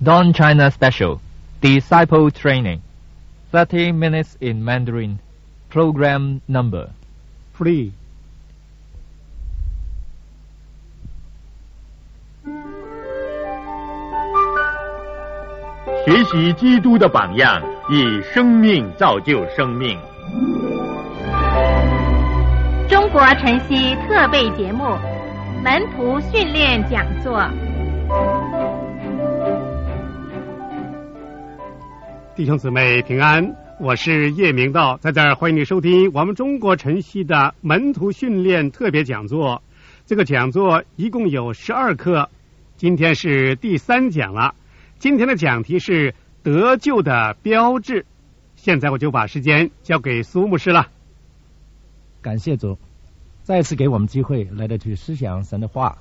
Don China Special, Disciple Training, 30 minutes in Mandarin, program number 3. 学习基督的榜样，以生命造就生命。 中国晨曦特备节目《门徒训练讲座》。 弟兄姊妹平安，我是叶明道，在这儿欢迎你收听我们中国晨曦的门徒训练特别讲座。这个讲座一共有12课，今天是第3讲了。今天的讲题是得救的标志。现在我就把时间交给苏牧师了。 感谢主，再次给我们机会来得去思想神的话。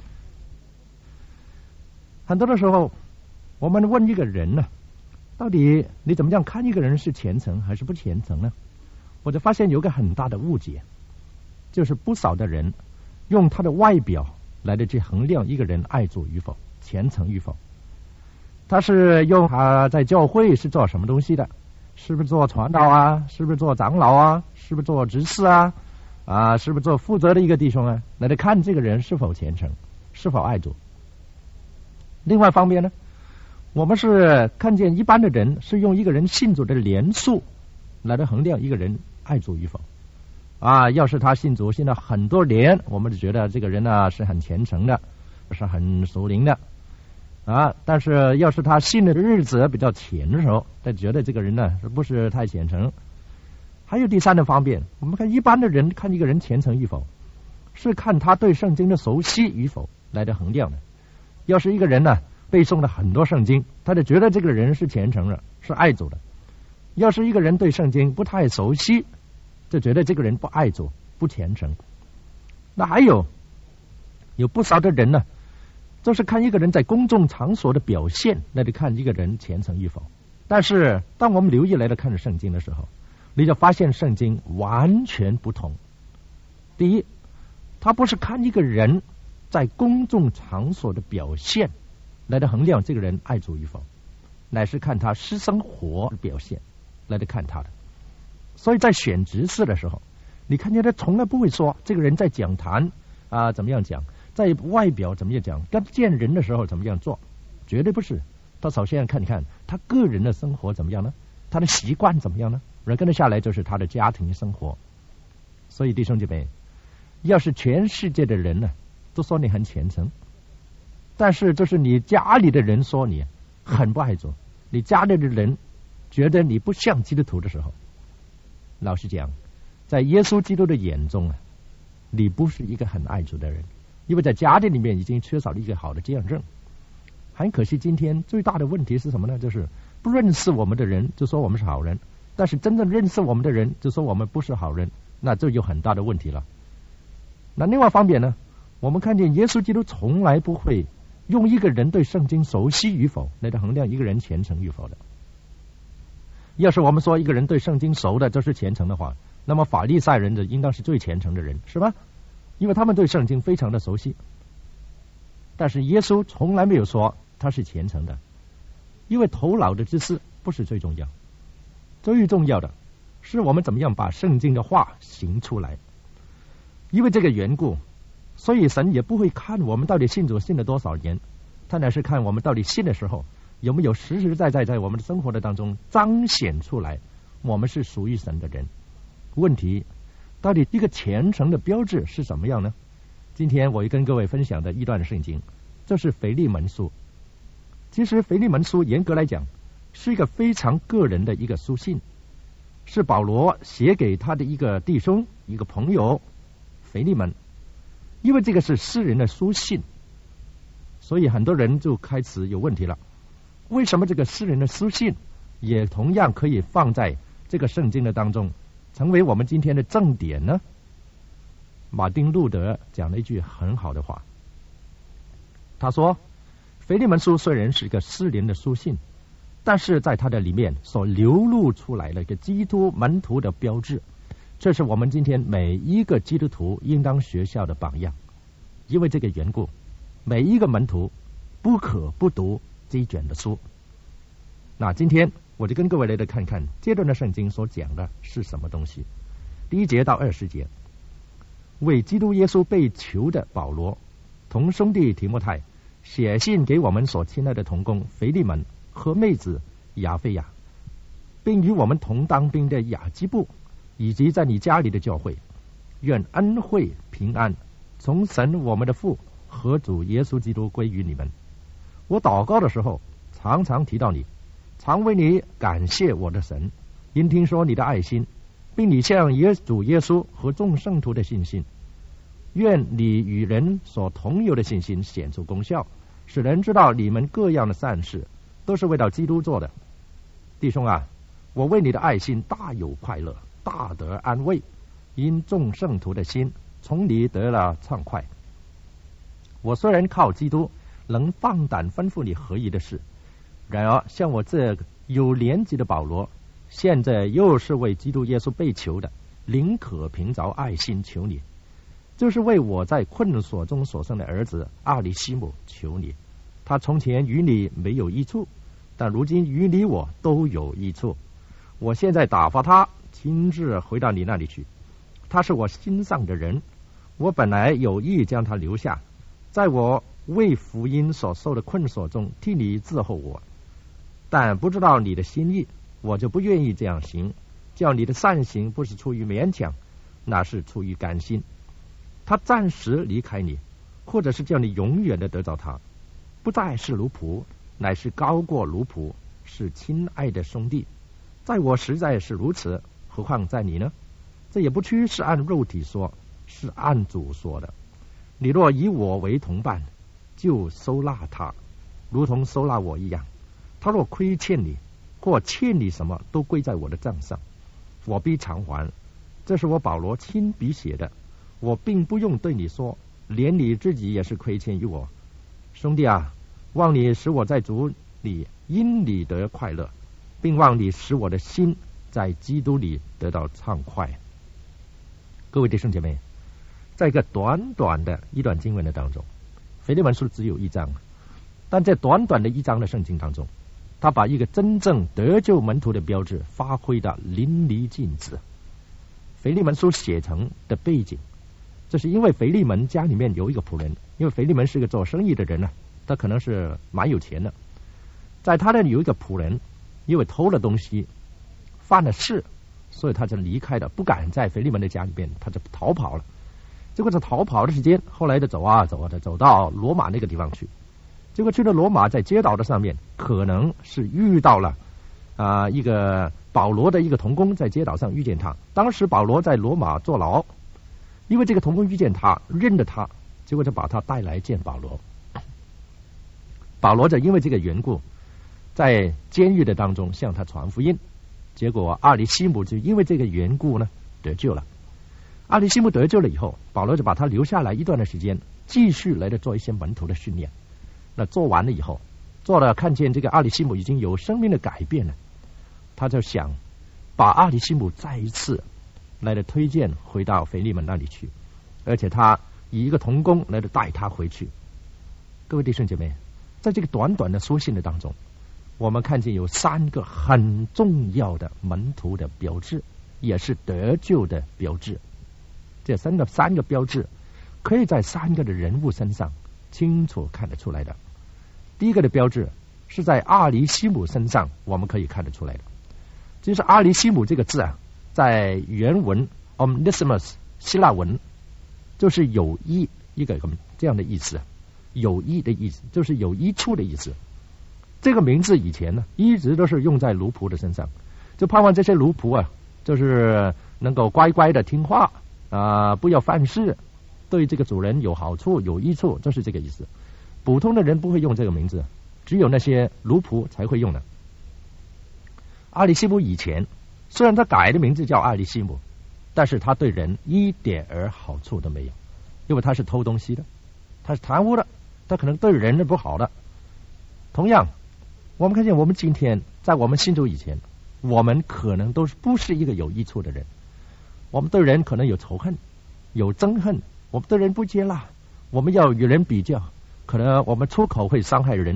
很多的时候，我们问一个人呢，到底你怎么样看一个人是虔诚还是不虔诚呢？我就发现有个很大的误解，就是不少的人用他的外表来得去衡量一个人爱主与否、虔诚与否。他是用他在教会是做什么东西的，是不是做传道啊，是不是做长老啊，是不是做执事啊，是不是做负责的一个弟兄啊，来看这个人是否虔诚，是否爱主。另外一方面呢，我们是看见一般的人是用一个人信主的年数来衡量一个人爱主与否。要是他信主信了很多年，我们就觉得这个人呢是很虔诚的，是很属灵的。但是要是他信的日子比较浅的时候，他觉得这个人呢是不是太虔诚。还有第三的方面，我们看一般的人看一个人虔诚与否，是看他对圣经的熟悉与否来的衡量的。要是一个人呢背诵了很多圣经，他就觉得这个人是虔诚的，是爱主的。要是一个人对圣经不太熟悉，就觉得这个人不爱主、不虔诚。那还有不少的人呢，就是看一个人在公众场所的表现来看一个人虔诚与否。但是当我们留意来看着圣经的时候，你就发现圣经完全不同。第一，他不是看一个人在公众场所的表现来衡量这个人爱主与否，乃是看他私生活的表现来看他的。所以在选执事的时候，你看见他从来不会说这个人在讲坛怎么样讲，在外表怎么样讲，跟见人的时候怎么样做，绝对不是。他首先看他个人的生活怎么样呢，他的习惯怎么样呢，然后跟着下来就是他的家庭生活。所以弟兄姐妹，要是全世界的人呢都说你很虔诚，但是就是你家里的人说你很不爱主，你家里的人觉得你不像基督徒的时候，老实讲，在耶稣基督的眼中你不是一个很爱主的人，因为在家庭里面已经缺少了一个好的见证。很可惜今天最大的问题是什么呢？就是不认识我们的人就说我们是好人，但是真正认识我们的人就说我们不是好人，那这有很大的问题了。那另外一方面呢，我们看见耶稣基督从来不会用一个人对圣经熟悉与否来衡量一个人虔诚与否的。要是我们说一个人对圣经熟的就是虔诚的话，那么法利赛人的应当是最虔诚的人，是吧？因为他们对圣经非常的熟悉。但是耶稣从来没有说他是虔诚的，因为头脑的知识不是最重要，最重要的是我们怎么样把圣经的话行出来。因为这个缘故，所以神也不会看我们到底信主信了多少年，他乃是看我们到底信的时候有没有实实在在在我们的生活的当中彰显出来我们是属于神的人。问题到底一个虔诚的标志是什么样呢？今天我跟各位分享的一段圣经，这是腓利门书。其实腓利门书严格来讲是一个非常个人的一个书信，是保罗写给他的一个弟兄、一个朋友腓利门。因为这个是私人的书信，所以很多人就开始有问题了，为什么这个私人的书信也同样可以放在这个圣经的当中，成为我们今天的正典呢？马丁路德讲了一句很好的话，他说腓利门书虽然是一个私人的书信，但是在它的里面所流露出来的一个基督门徒的标志，这是我们今天每一个基督徒应当学校的榜样。因为这个缘故，每一个门徒不可不读这一卷的书。那今天我就跟各位来看看这段的圣经所讲的是什么东西。第1节到20节，为基督耶稣被囚的保罗同兄弟提摩太写信给我们所亲爱的同工腓利门和妹子亚非亚，并与我们同当兵的亚基布，以及在你家里的教会，愿恩惠平安从神我们的父和主耶稣基督归于你们。我祷告的时候常常提到你，常为你感谢我的神，因听说你的爱心，并你向主耶稣和众圣徒的信心。愿你与人所同有的信心显出功效，使人知道你们各样的善事都是为了基督做的。弟兄啊，我为你的爱心大有快乐，大得安慰，因众圣徒的心从你得了畅快。我虽然靠基督能放胆吩咐你合宜的事，然而像我这有年纪的保罗，现在又是为基督耶稣被囚的，宁可凭着爱心求你，就是为我在困锁中所生的儿子阿里西姆求你。他从前与你没有益处，但如今与你我都有益处。我现在打发他亲自回到你那里去，他是我心上的人，我本来有意将他留下，在我为福音所受的困锁中替你伺候我，但不知道你的心意，我就不愿意这样行，叫你的善行不是出于勉强，那是出于甘心。他暂时离开你，或者是叫你永远的得着他，不再是奴仆，乃是高过奴仆，是亲爱的兄弟。在我实在是如此，何况在你呢？这也不屈是按肉体说，是按主说的。你若以我为同伴，就收纳他，如同收纳我一样。他若亏欠你，或欠你什么，都归在我的账上，我必偿还。这是我保罗亲笔写的，我并不用对你说，连你自己也是亏欠于我。兄弟啊，望你使我在主里因你得快乐，并望你使我的心在基督里得到畅快。各位弟兄姐妹，在一个短短的一段经文的当中，腓利门书只有1章，但在短短的1章的圣经当中，他把一个真正得救门徒的标志发挥得淋漓尽致。腓利门书写成的背景，这是因为腓利门家里面有一个仆人，因为腓利门是个做生意的人呢，他可能是蛮有钱的，在他那里有一个仆人，因为偷了东西犯了事，所以他就离开了，不敢在腓利门的家里边，他就逃跑了。结果在逃跑的时间，后来就走到罗马那个地方去。结果去了罗马，在街道的上面，可能是遇到了一个保罗的一个同工，在街道上遇见他。当时保罗在罗马坐牢，因为这个同工遇见他，认得他，结果就把他带来见保罗。保罗就因为这个缘故，在监狱的当中向他传福音。结果阿里西姆就因为这个缘故呢得救了。阿里西姆得救了以后，保罗就把他留下来一段的时间，继续来做一些门徒的训练。那做完了以后，做了看见这个阿里西姆已经有生命的改变了，他就想把阿里西姆再一次来推荐回到腓利门那里去，而且他以一个同工来带他回去。各位弟兄姐妹，在这个短短的书信的当中，我们看见有3个很重要的门徒的标志，也是得救的标志。这三个标志可以在3个的人物身上清楚看得出来的。第一个的标志是在阿里西姆身上我们可以看得出来的，就是阿里西姆这个字啊，在原文 Onesimus 希腊文就是有益，一个这样的意思，有益的意思就是有益处的意思。这个名字以前呢一直都是用在奴仆的身上，就盼望这些奴仆啊，就是能够乖乖的听话不要犯事，对这个主人有好处有益处，就是这个意思。普通的人不会用这个名字，只有那些奴仆才会用的。阿里西姆以前虽然他改的名字叫阿里西姆，但是他对人一点儿好处都没有，因为他是偷东西的，他是贪污的，他可能对人是不好的。同样我们看见我们今天在我们信主以前，我们可能都是不是一个有益处的人，我们对人可能有仇恨有憎恨，我们对人不接纳，我们要与人比较，可能我们出口会伤害人，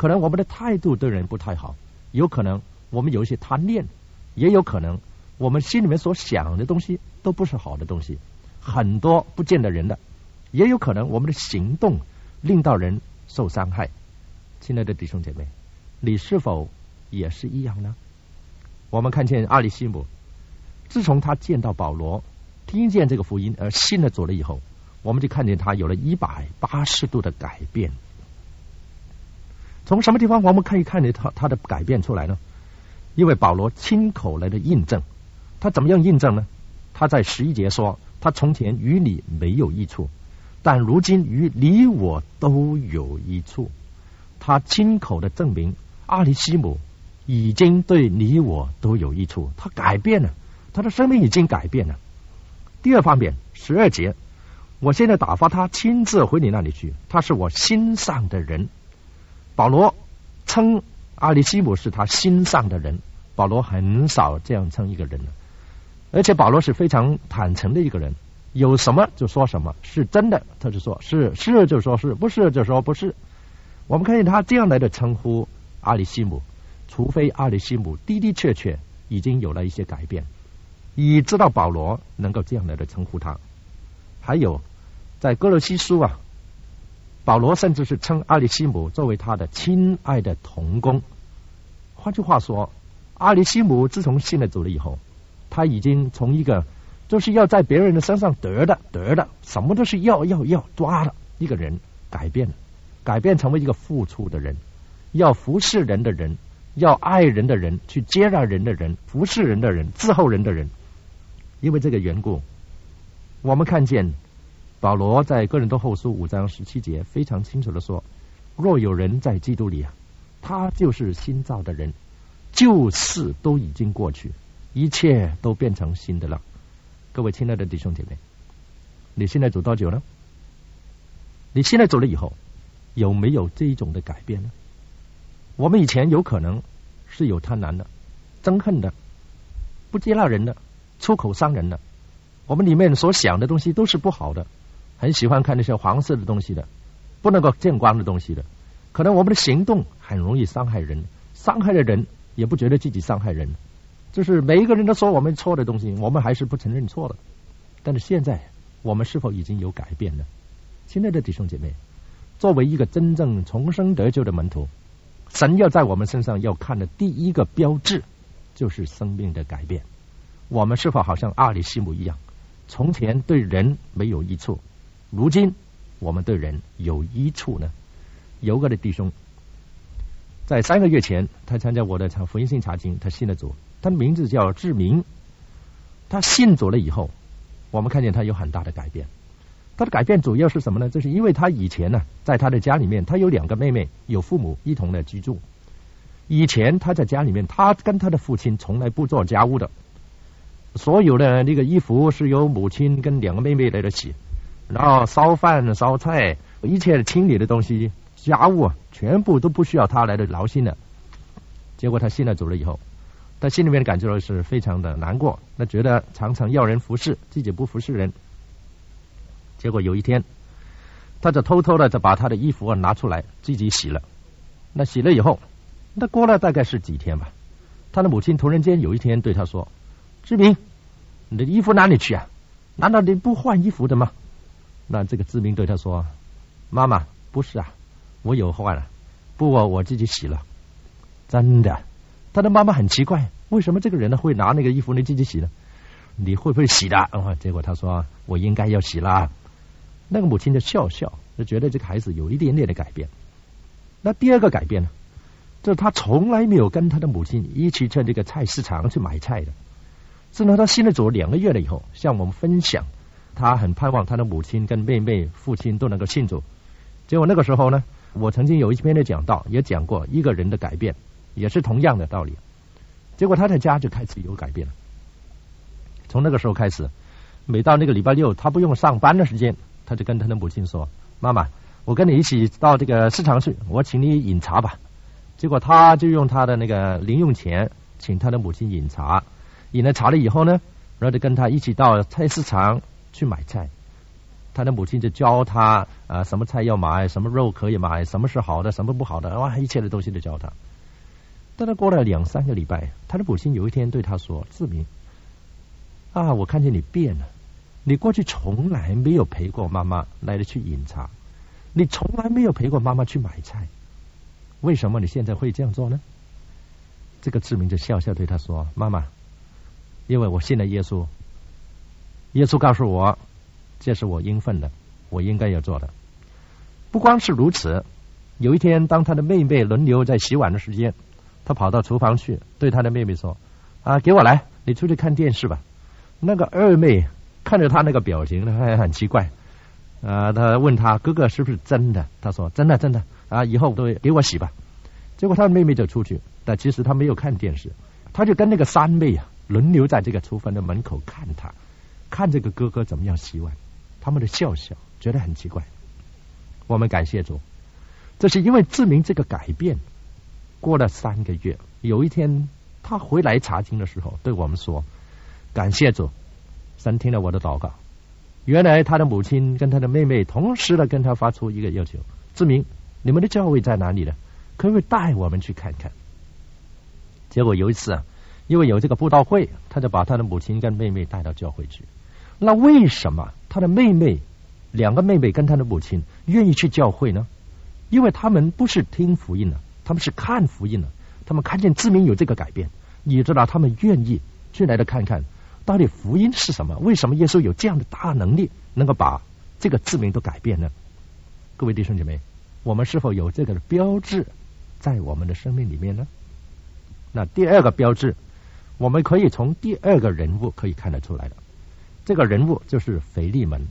可能我们的态度对人不太好，有可能我们有一些贪恋，也有可能我们心里面所想的东西都不是好的东西，很多不见得人的，也有可能我们的行动令到人受伤害。亲爱的弟兄姐妹，你是否也是一样呢？我们看见阿里西姆，自从他见到保罗，听见这个福音而信了主了以后，我们就看见他有了180度的改变。从什么地方我们可以看见他的改变出来呢？因为保罗亲口来的印证。他怎么样印证呢？他在11节说，他从前与你没有益处，但如今与你我都有益处。他亲口的证明阿里西姆已经对你我都有益处，他改变了，他的生命已经改变了。第二方面，12节，我现在打发他亲自回你那里去，他是我心上的人。保罗称阿里西姆是他心上的人，保罗很少这样称一个人了，而且保罗是非常坦诚的一个人，有什么就说什么，是真的他就说是，是就说是，不是就说不是。我们看见他这样来的称呼阿里西姆，除非阿里西姆的的确确已经有了一些改变，以知道保罗能够这样来的称呼他。还有在哥罗西书啊，保罗甚至是称阿里西姆作为他的亲爱的同工。换句话说，阿里西姆自从信了主了以后，他已经从一个就是要在别人的身上得的，什么都是要抓的一个人，改变成为一个付出的人，要服侍人的人，要爱人的人，去接纳人的人，服侍人的人，伺候人的人。因为这个缘故，我们看见保罗在哥林多后书5章17节非常清楚的说，若有人在基督里啊，他就是新造的人，旧事都已经过去，一切都变成新的了。各位亲爱的弟兄姐妹，你现在走多久呢？你现在走了以后，有没有这一种的改变呢？我们以前有可能是有贪婪的、憎恨的、不接纳人的、出口伤人的，我们里面所想的东西都是不好的，很喜欢看那些黄色的东西的，不能够见光的东西的，可能我们的行动很容易伤害人，伤害了人也不觉得自己伤害人，就是每一个人都说我们错的东西，我们还是不承认错了。但是现在我们是否已经有改变呢？亲爱的弟兄姐妹，作为一个真正重生得救的门徒，神要在我们身上要看的第一个标志就是生命的改变。我们是否好像阿里西姆一样，从前对人没有益处，如今我们对人有益处呢？有个的弟兄在3个月前，他参加我的福音性查经，他信了主，他的名字叫志明。他信主了以后，我们看见他有很大的改变。他的改变主要是什么呢？就是因为他以前呢，在他的家里面，他有2个妹妹，有父母一同的居住。以前他在家里面，他跟他的父亲从来不做家务的，所有的那个衣服是由母亲跟2个妹妹来的洗，然后烧饭烧菜，一切清理的东西家务全部都不需要他来的劳心的。结果他信了主了以后，他心里面感觉是非常的难过，他觉得常常要人服侍，自己不服侍人。结果有一天，他就偷偷的就把他的衣服拿出来自己洗了。那洗了以后，那过了大概是几天吧，他的母亲突然间有一天对他说，志明，你的衣服哪里去啊？难道你不换衣服的吗？那这个志明对他说，妈妈，不是啊，我有换了，不过我自己洗了。真的，他的妈妈很奇怪，为什么这个人呢会拿那个衣服你自己洗呢？你会不会洗的？结果他说，我应该要洗啦。那个母亲就笑笑，就觉得这个孩子有一点点的改变。那第2个改变呢，就是他从来没有跟他的母亲一起去这个菜市场去买菜的。自从他信了主2个月了以后，向我们分享，他很盼望他的母亲跟妹妹、父亲都能够信主。结果那个时候呢，我曾经有一篇的讲道也讲过一个人的改变，也是同样的道理。结果他在家就开始有改变了。从那个时候开始，每到那个礼拜6，他不用上班的时间，他就跟他的母亲说，妈妈，我跟你一起到这个市场去，我请你饮茶吧。结果他就用他的那个零用钱请他的母亲饮茶，饮了茶了以后呢，然后就跟他一起到菜市场去买菜。 他的母亲就教他什么菜要买，什么肉可以买，什么是好的，什么不好的，哇，一切的东西都教他。但是过了2-3个礼拜，他的母亲有一天对他说：“志明啊，我看见你变了，你过去从来没有陪过妈妈来了去饮茶，你从来没有陪过妈妈去买菜，为什么你现在会这样做呢？”这个志明就笑笑对他说：“妈妈，因为我信了耶稣，耶稣告诉我这是我应份的，我应该要做的。不光是如此，有一天当他的妹妹轮流在洗碗的时间，他跑到厨房去对他的妹妹说：给我来，你出去看电视吧。那个二妹看着他那个表情还很奇怪，他问他哥哥是不是真的，他说真的真的以后都给我洗吧。结果他的妹妹就出去，但其实他没有看电视，他就跟那个3妹轮流在这个厨房的门口看这个哥哥怎么样洗碗，他们的笑笑觉得很奇怪。我们感谢主，这是因为志明这个改变。过了3个月，有一天他回来查经的时候对我们说：感谢主，神听了我的祷告。原来他的母亲跟他的妹妹同时的跟他发出一个要求：志明，你们的教会在哪里呢？可不可以带我们去看看？结果有一次因为有这个布道会，他就把他的母亲跟妹妹带到教会去。那为什么他的2个妹妹跟他的母亲愿意去教会呢？因为他们不是听福音了，他们是看福音了，他们看见志明有这个改变，你知道他们愿意去来的看看到底福音是什么，为什么耶稣有这样的大能力能够把这个志明都改变呢？各位弟兄姐妹，我们是否有这个标志在我们的生命里面呢？那第2个标志，我们可以从第2个人物可以看得出来的。这个人物就是腓利门。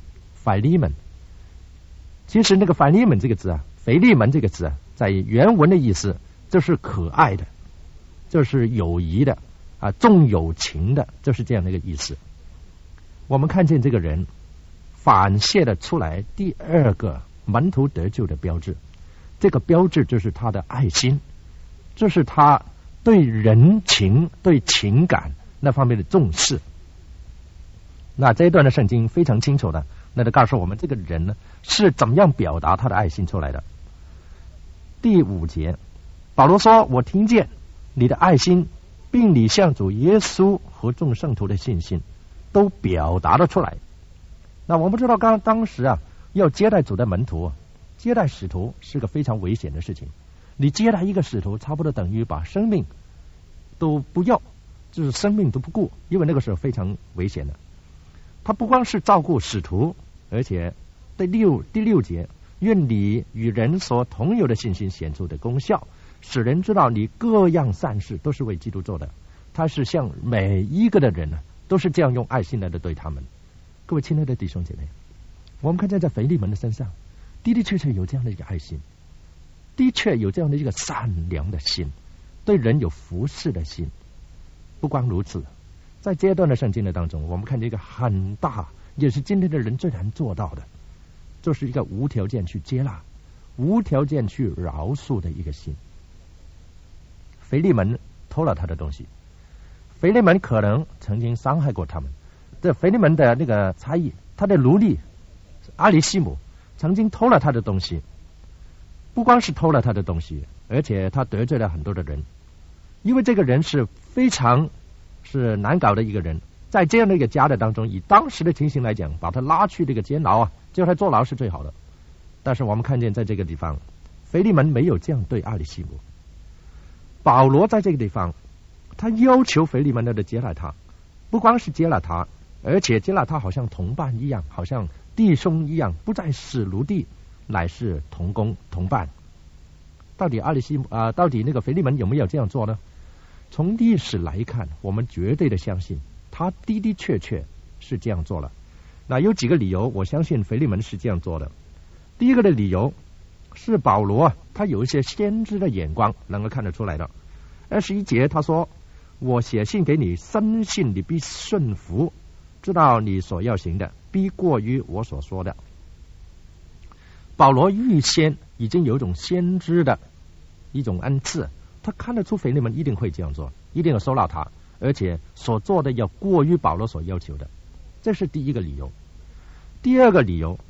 其实那个腓利门这个字腓利门这个字在原文的意思就是可爱的，就是友谊的重友情的，就是这样的一个意思。我们看见这个人反射了出来第2个门徒得救的标志，这个标志就是他的爱心，这是他对人情对情感那方面的重视。那这一段的圣经非常清楚的，那就告诉我们这个人呢是怎么样表达他的爱心出来的。第5节，保罗说：我听见你的爱心，并你向主耶稣和众圣徒的信心都表达了出来。那我们知道当时要接待主的门徒，接待使徒是个非常危险的事情。你接待一个使徒差不多等于把生命都不要，就是生命都不顾，因为那个时候非常危险的。他不光是照顾使徒，而且第六节，愿你与人所同有的信心显出的功效，使人知道你各样善事都是为基督做的。他是向每一个的人都是这样用爱心来的对他们。各位亲爱的弟兄姐妹，我们看见在腓利门的身上的确确有这样的一个爱心，的确有这样的一个善良的心，对人有服侍的心。不光如此，在这段的圣经的当中，我们看见一个很大，也是今天的人最难做到的，就是一个无条件去接纳、无条件去饶恕的一个心。腓利门偷了他的东西，腓利门可能曾经伤害过他们。这腓利门的那个差役，他的奴隶阿里西姆曾经偷了他的东西，不光是偷了他的东西，而且他得罪了很多的人。因为这个人是非常难搞的一个人，在这样的一个家的当中，以当时的情形来讲，把他拉去这个监牢叫他坐牢是最好的。但是我们看见在这个地方，腓利门没有这样对阿里西姆。保罗在这个地方，他要求腓利门的接纳他，不光是接纳他，而且接纳他好像同伴一样，好像弟兄一样，不再是奴隶，乃是同工同伴。到底那个腓利门有没有这样做呢？从历史来看，我们绝对的相信他的确确是这样做了。那有几个理由，我相信腓利门是这样做的。第一个的理由是保罗他有一些先知的眼光能够看得出来的。21节他说：我写信给你，深信你必顺服，知道你所要行的必过于我所说的。保罗预先已经有一种先知的一种恩赐，他看得出腓利门一定会这样做，一定要收纳他，而且所做的要过于保罗所要求的。这是第一个理由。第二个理由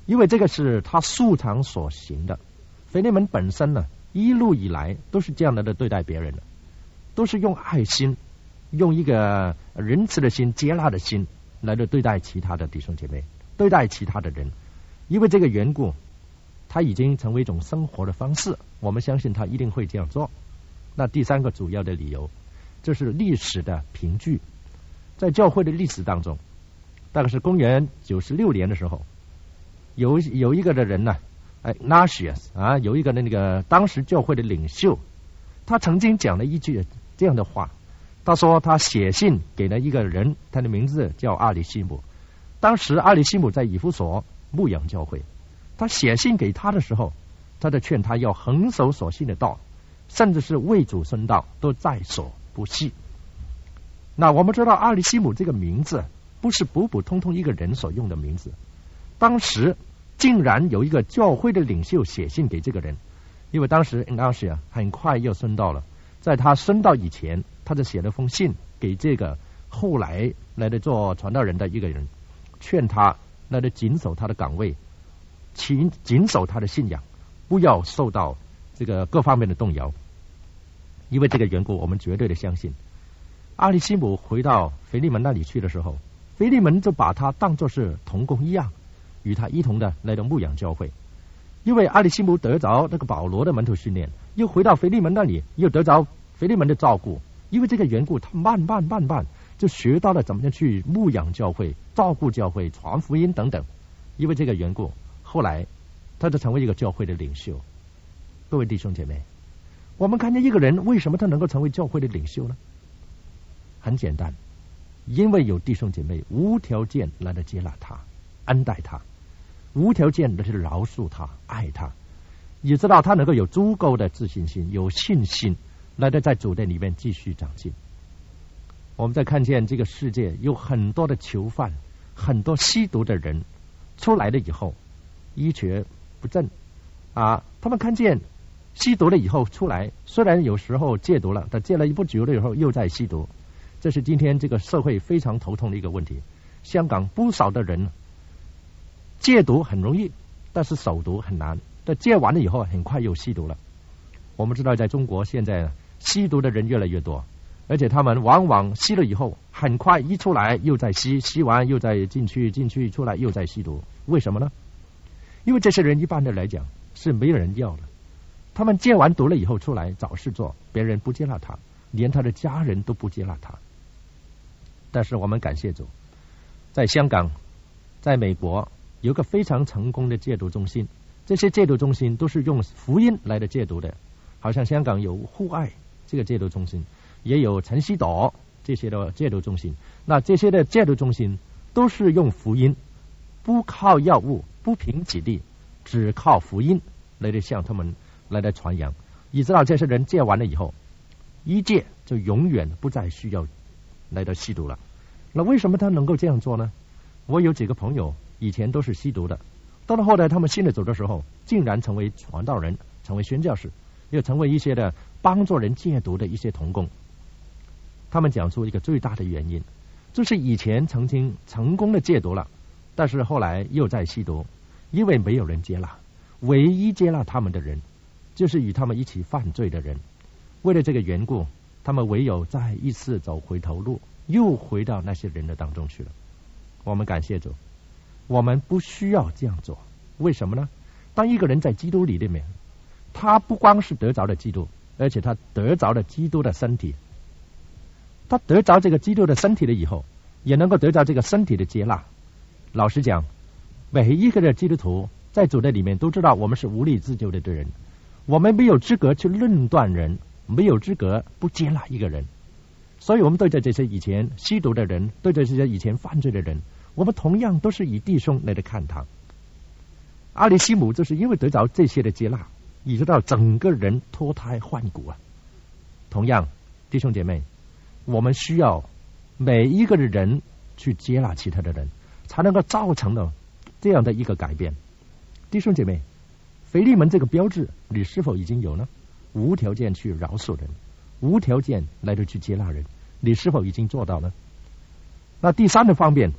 因为这个是他素常所行的。腓利门本身呢，一路以来都是这样的对待别人的，都是用爱心，用一个仁慈的心、接纳的心来对待其他的弟兄姐妹，对待其他的人。因为这个缘故，他已经成为一种生活的方式，我们相信他一定会这样做。那第三个主要的理由，这是历史的凭据。在教会的历史当中，大概是公元96年的时候，有一个的人呢，Ignatius 啊，有一个那个当时教会的领袖，他曾经讲了一句这样的话，他说他写信给了一个人，他的名字叫阿里西姆。当时阿里西姆在以弗所牧养教会，他写信给他的时候，他就劝他要恒守所信的道，甚至是为主殉道都在所不惜。那我们知道阿里西姆这个名字不是普普通通一个人所用的名字，当时竟然有一个教会的领袖写信给这个人，因为当时 Ignatius 很快要殉道了，在他殉道以前，他就写了封信给这个后来来的做传道人的一个人，劝他来的谨守他的岗位，谨守他的信仰，不要受到这个各方面的动摇。因为这个缘故，我们绝对的相信阿里西姆回到腓利门那里去的时候，腓利门就把他当作是同工一样，与他一同的来到牧养教会。因为阿里西姆得着那个保罗的门徒训练，又回到腓利门那里，又得着腓利门的照顾。因为这个缘故，他慢慢就学到了怎么样去牧养教会、照顾教会、传福音等等。因为这个缘故，后来他就成为一个教会的领袖。各位弟兄姐妹，我们看见一个人为什么他能够成为教会的领袖呢？很简单，因为有弟兄姐妹无条件来的接纳他、恩待他，无条件的去饶恕他、爱他，也知道他能够有足够的自信心、有信心来的在主的里面继续长进。我们在看见这个世界有很多的囚犯、很多吸毒的人出来了以后一蹶不振啊，他们看见吸毒了以后出来，虽然有时候戒毒了，但戒了不久了以后又在吸毒。这是今天这个社会非常头痛的一个问题。香港不少的人戒毒很容易，但是守毒很难，这戒完了以后很快又吸毒了。我们知道在中国现在吸毒的人越来越多，而且他们往往吸了以后很快一出来又在吸，吸完又再进去出来又在吸毒。为什么呢？因为这些人一般的来讲是没有人要的，他们戒完毒了以后出来找事做，别人不接纳他，连他的家人都不接纳他。但是我们感谢主，在香港、在美国有个非常成功的戒毒中心，这些戒毒中心都是用福音来的戒毒的。好像香港有互爱这个戒毒中心，也有晨曦岛这些的戒毒中心。那这些的戒毒中心都是用福音，不靠药物，不凭己力，只靠福音来的向他们来的传扬。你知道这些人戒完了以后，一戒就永远不再需要来到吸毒了。那为什么他能够这样做呢？我有几个朋友以前都是吸毒的，到了后来他们信了主的时候，竟然成为传道人，成为宣教士，又成为一些的帮助人戒毒的一些同工。他们讲出一个最大的原因，就是以前曾经成功的戒毒了，但是后来又在吸毒，因为没有人接纳，唯一接纳他们的人就是与他们一起犯罪的人。为了这个缘故，他们唯有再一次走回头路，又回到那些人的当中去了。我们感谢主，我们不需要这样做。为什么呢？当一个人在基督里面，他不光是得着了基督，而且他得着了基督的身体。他得着这个基督的身体了以后，也能够得着这个身体的接纳。老实讲，每一个的基督徒在主的里面都知道我们是无力自救的人，我们没有资格去论断人，没有资格不接纳一个人。所以我们对着这些以前吸毒的人，对着这些以前犯罪的人，我们同样都是以弟兄来看他。阿里西姆就是因为得着这些的接纳，你知道整个人脱胎换骨啊。同样弟兄姐妹，我们需要每一个人去接纳其他的人，才能够造成了这样的一个改变。弟兄姐妹，腓利门这个标志你是否已经有呢？无条件去饶恕人，无条件来去接纳人，你是否已经做到呢？那第三个方面，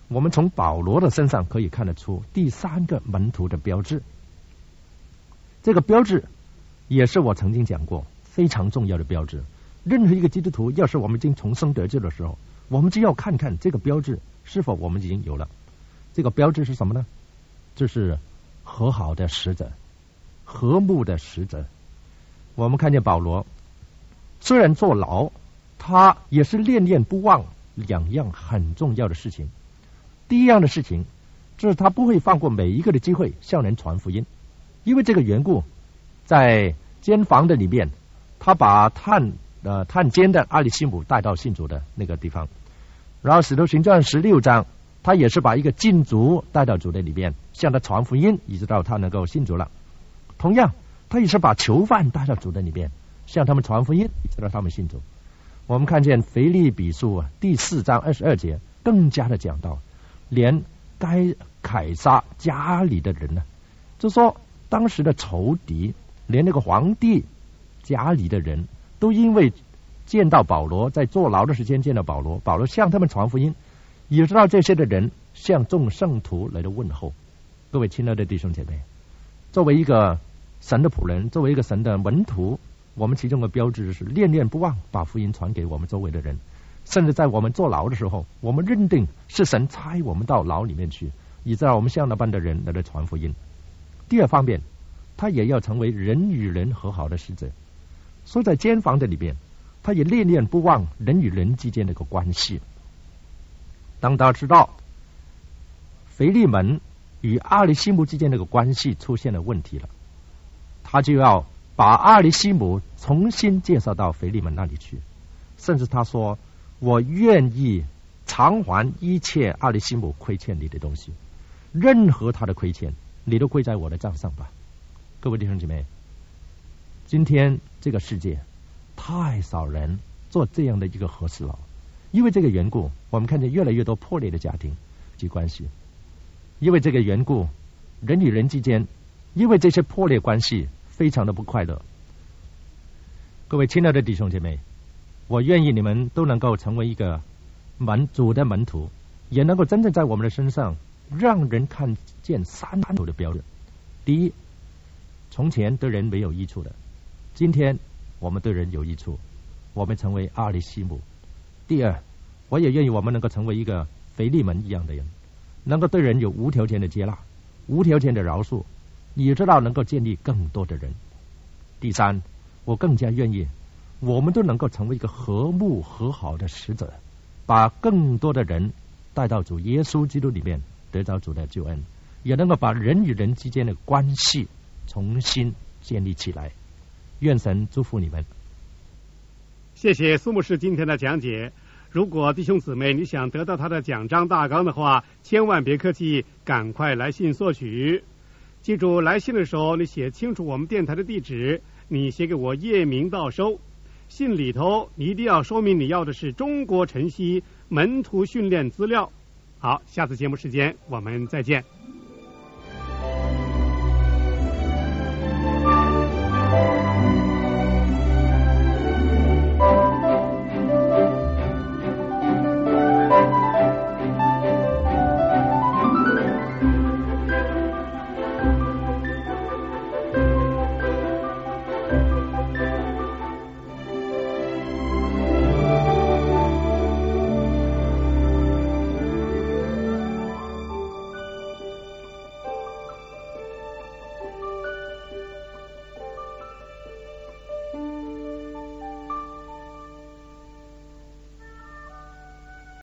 我们从保罗的身上可以看得出第三个门徒的标志。这个标志也是我曾经讲过非常重要的标志。任何一个基督徒，要是我们已经重生得救的时候，我们就要看看这个标志是否我们已经有了。这个标志是什么呢？就是和好的使者，和睦的使者。我们看见保罗虽然坐牢，他也是念念不忘两样很重要的事情。第一样的事情就是他不会放过每一个的机会向人传福音。因为这个缘故，在监房的里面，他把探监的阿里西姆带到信主的那个地方。然后使徒行传16章，他也是把一个禁足带到主的里面，向他传福音，一直到他能够信主了。同样，他也是把囚犯带到主的里面，向他们传福音，一直到他们信主。我们看见腓立比书第4章22节更加的讲到，连凯撒家里的人呢，就说当时的仇敌，连那个皇帝家里的人都因为见到保罗，在坐牢的时间见到保罗，保罗向他们传福音，也知道这些的人向众圣徒来的问候。各位亲爱的弟兄姐妹，作为一个神的仆人，作为一个神的门徒，我们其中的标志是念念不忘把福音传给我们周围的人。甚至在我们坐牢的时候，我们认定是神差我们到牢里面去，以致我们向那般的人来传福音。第二方面，他也要成为人与人和好的使者。所以在监房的里边，他也念念不忘人与人之间的一个关系。当他知道腓利门与阿里西姆之间的一个关系出现了问题了，他就要把阿里西姆重新介绍到腓利门那里去。甚至他说，我愿意偿还一切阿里西姆亏欠你的东西，任何他的亏欠你都归在我的账上吧。各位弟兄姐妹，今天这个世界太少人做这样的一个和事佬，因为这个缘故，我们看见越来越多破裂的家庭及关系。因为这个缘故，人与人之间，因为这些破裂关系非常的不快乐。各位亲爱的弟兄姐妹，我愿意你们都能够成为一个主的门徒，也能够真正在我们的身上让人看见三组的标准。第一，从前对人没有益处的，今天我们对人有益处，我们成为阿里西姆。第二，我也愿意我们能够成为一个腓利门一样的人，能够对人有无条件的接纳，无条件的饶恕，也知道能够建立更多的人。第三，我更加愿意我们都能够成为一个和睦和好的使者，把更多的人带到主耶稣基督里面，得着主的救恩，也能够把人与人之间的关系重新建立起来。愿神祝福你们。 谢谢苏牧师今天的讲解。如果弟兄姊妹你想得到他的讲章大纲的话，千万别客气，赶快来信索取。记住，来信的时候你写清楚我们电台的地址，你写给我叶明道收。信里头你一定要说明你要的是中国晨曦门徒训练资料。好，下次节目时间我们再见。